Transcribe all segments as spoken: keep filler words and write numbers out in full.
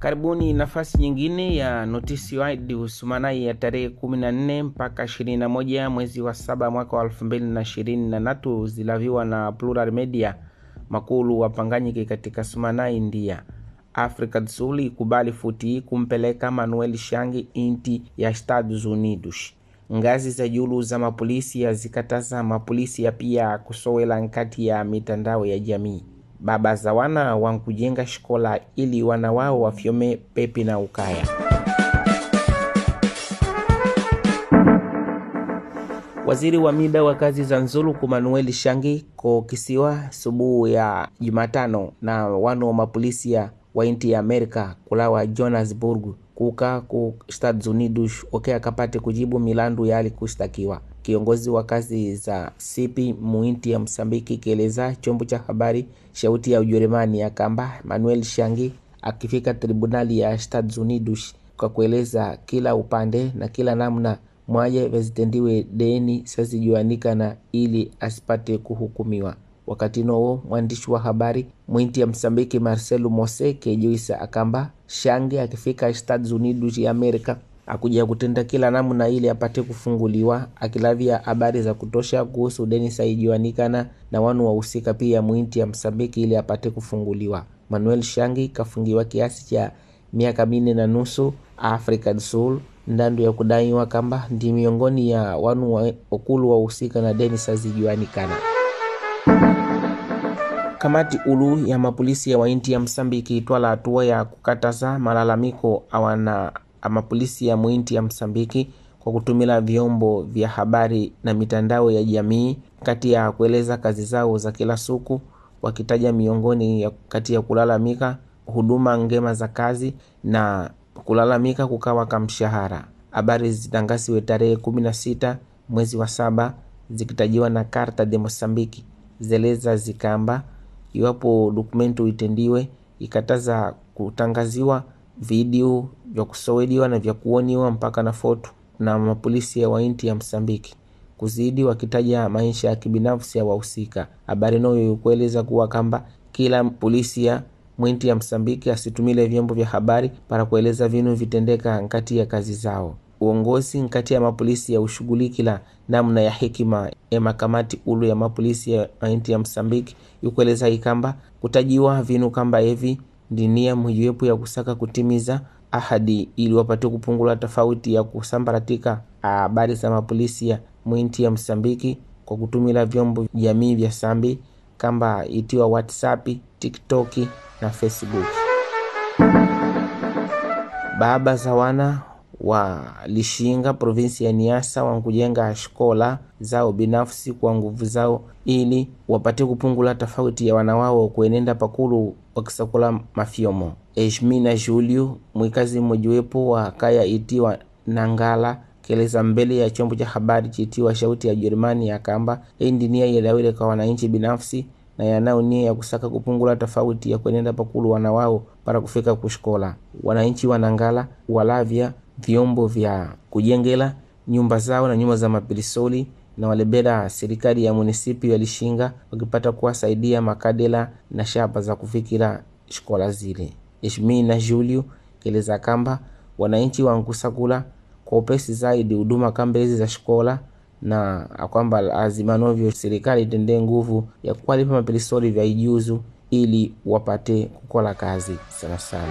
Karibuni nafasi nyingine ya Notisi Wide Usumanai ya tarehe kumi na nne mpaka ishirini na moja mwezi wa saba mwaka wa elfu mbili na ishirini na tatu, zilaviwa na Plural Media. Makulu wapanganyike katika Sumanai India. Afrika Kusini kubali futi kumpeleka Manuel Shangi inti ya Estados Unidos. Ngazi za julu za mapolisi ya zikataza mapolisi ya pia kusowela nkati ya mitandao ya jamii. Baba za wana wankujenga shikola ili wana wao wafyome pepi na ukaya. Waziri wa mida wa kazi za Nzulu ku Manuel Shangi ko kisiwa subuhu ya Jumatano na wano wa mapolisi ya wa inti ya Amerika kulawa Johannesburg kuka ku Estados Unidos okea kapate kujibu milandu ya alikustakiwa. Kiongozi wa kazi za sipi muinti ya Msambiki kieleza chombo cha habari Shauti ya Ujerumani ya kamba Manuel Shangi akifika tribunali ya Estados Unidos kwa kueleza kila upande na kila namna mwaje vezitendiwe deni sazijuanika na ili asipate kuhukumiwa. Wakati noo mwandishi wa habari muinti ya Msambiki Marcelo Mose kejuisa akamba Shangi akifika Estados Unidos ya Amerika akuja kutenda kila namna ili apate kufunguliwa, akilavia habari za kutosha kuhusu deni saijuanikana na wanu wahusika pia muinti ya Msambiki ili apate kufunguliwa. Manuel Shangi kafungiwa kiasi cha miaka minne na nusu Afrika Kusini ndandu ya kudaiwa kamba ndi miongoni ya wanu wa okulu wahusika na deni sazijuanikana. Kamati ulu ya mapolisi ya wainti ya Msambiki itwala hatua ya kukataza malalamiko awana ama polisi ya muinti ya Msambiki kwa kutumila vyombo vya habari na mitandao ya jamii kati ya kueleza kazi zao za kila siku, wakitaja miongoni ya kati ya kulalamika huduma ngema za kazi na kulalamika kukawa kamshahara. Habari zitangasiwe tarehe kumi na sita mwezi wa saba zikitajiwa na Carta de Mosambiki zeleza zikamba iwapo dokumento itendiwe ikataza kutangaziwa video vya kusowediwa na vya kuoniwa mpaka na foto na mapolisi ya wainti ya Msambiki kuzidi wakitaja maisha ya kibinafsi ya wahusika. Habari noyo kueleza kuwa kamba kila polisi ya mwinti ya Msambiki asitumile vyombo vya habari para kueleza vinu vitendeka nkati ya kazi zao. Uongozi nkati ya mapolisi ya ushughulikila namna ya hekima ya makamati ulu ya mapolisi ya wainti ya Msambiki yukueleza ikamba kutajiwa vinu kamba hivi ndinia mwijuepu ya kusaka kutimiza ahadi ili wapate kupungula tofauti ya kusambaratika habari za mapolisi ya mwinti ya Msambiki kwa kutumila vyombo jamii vya sambi kamba itiwa WhatsApp, TikTok na Facebook. Baba za wana wa Lishinga provinsi ya Niassa wankujenga shikola zao binafsi kwa nguvu zao ili wapate kupungula tofauti ya wanawao kuenenda pakulu wakisakula mafiomo. Eshmina Julio mwikazi mmojawapo wa kaya itiwa Nangala keleza mbele ya chombo cha habari chitiwa Shauti ya Ujerumani ya kamba ndi nia yelawile kwa wananchi binafsi na yanao nia ya kusaka kupungula tofauti ya kuenenda pakulu wanawao para kufika kushikola. Wananchi wa Nangala walavya vyombo vya kujengela nyumba zao na nyumba za mapilisoli na walebela serikali ya munisipi ya Lishinga wakipata kuwasaidia makadela na shapa za kufikira shikola zile. Eshmina Julio keleza kamba wananchi wankusakula kwa upesi zaidi huduma kambezi za shikola na kwamba azimanovyo serikali itende nguvu ya kuwalipa mapilisoli vya ijuzu ili wapate kukola kazi sana sana.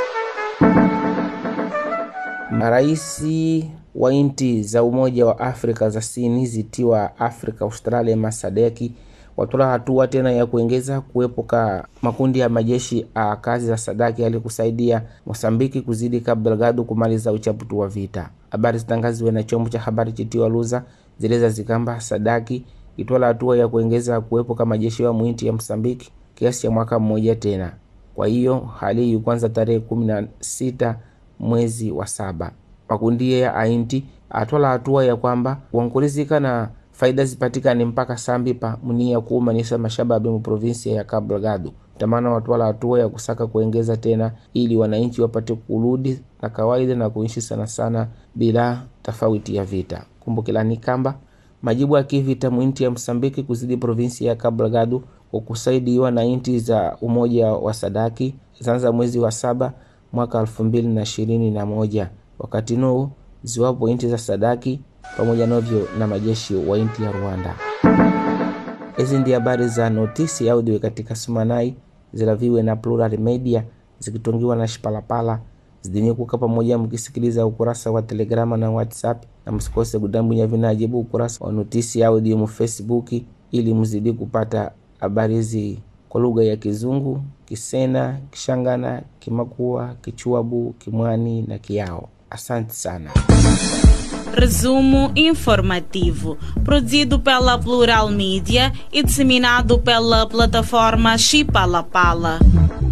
Maraisi wa inti za Umoja wa Afrika za sini zitiwa Afrika, Australia, Masadeki watola hatua tena ya kuongeza kuepuka makundi ya majeshi a kazi za Sadaki ili kusaidia Mosambiki kuzidi Kabelgado kumaliza uchaputu wa vita. Habari zitangaziwe na chombo cha habari chitiwa Luza zileza zikamba Sadaki itola hatua ya kuongeza kuepuka majeshi wa muinti ya Mosambiki kiasi cha mwaka mmoja tena. Kwa hiyo hali yu kwanza tarehe kumi na sita mwezi wa saba. Makundi ya ainti atola hatua ya kwamba wankulizika na faida zipatika ni mpaka sambipa munia kuumanisa mashababi mu provinsi ya Cabo Delgado. Tamana watuwala hatua ya kusaka kuengeza tena ili wananchi wapate kurudi na kawaida na kuishi sana sana bila tofauti ya vita. Kumbukilani kamba majibu ya kivita muinti ya Msambiki kuzidi provinsi ya Cabo Delgado kwa kusaidiwa na inti za Umoja wa Sadaki zanza mwezi wa saba mwaka elfu mbili na ishirini na moja. Wakati nuo ziwapo inti za Sadaki pamoja novyo na majeshi wa inti ya Rwanda. Hizi ndi habari za Notisi Audio katika Sumanai, zilaviwe na Plural Media, zikitongiwa na Shipalapala. Zidini kuka pamoja mkisikiliza ukurasa wa Telegrama na WhatsApp, na msikose kudambunya vinajibu ukurasa wa Notisi Audio mu Facebook ili mzidi kupata habari hizi kwa lugha ya Kizungu, Kisena, Kishangana, Kimakua, Kichuabu, Kimwani na Kiao. Asante sana. Resumo informativo, produzido pela Plural Media e disseminado pela plataforma Chipalapala.